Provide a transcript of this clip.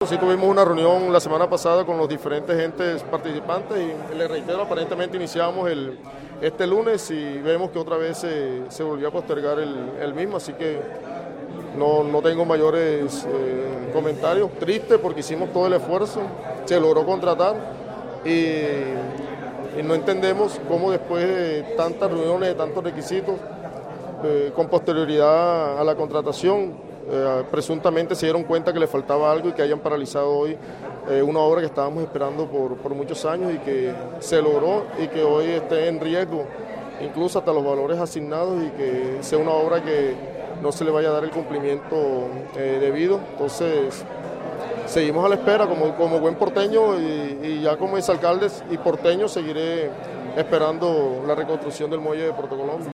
Sí, tuvimos una reunión la semana pasada con los diferentes entes participantes y les reitero, aparentemente iniciamos este lunes y vemos que otra vez se volvió a postergar el mismo, así que no tengo mayores comentarios. Triste porque hicimos todo el esfuerzo, se logró contratar y no entendemos cómo después de tantas reuniones, de tantos requisitos, con posterioridad a la contratación, presuntamente se dieron cuenta que le faltaba algo y que hayan paralizado hoy una obra que estábamos esperando por muchos años y que se logró y que hoy esté en riesgo, incluso hasta los valores asignados, y que sea una obra que no se le vaya a dar el cumplimiento debido. Entonces, seguimos a la espera como buen porteño y ya como exalcalde y porteño seguiré esperando la reconstrucción del muelle de Puerto Colombia.